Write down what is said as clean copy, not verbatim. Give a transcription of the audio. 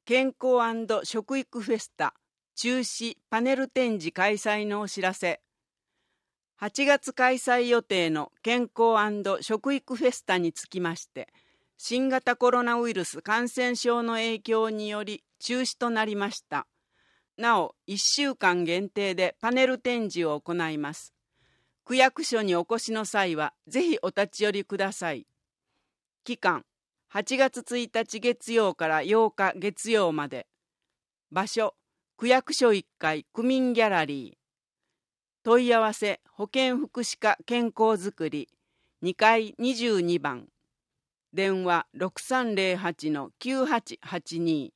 健康&食育フェスタ中止パネル展示開催のお知らせ。8月開催予定の健康&食育フェスタにつきまして、新型コロナウイルス感染症の影響により中止となりました。なお、1週間限定でパネル展示を行います。区役所にお越しの際は、ぜひお立ち寄りください。期間、8月1日月曜から8日月曜まで。場所、区役所1階区民ギャラリー。問い合わせ、保健福祉課健康づくり、2階22番。電話 6308-9882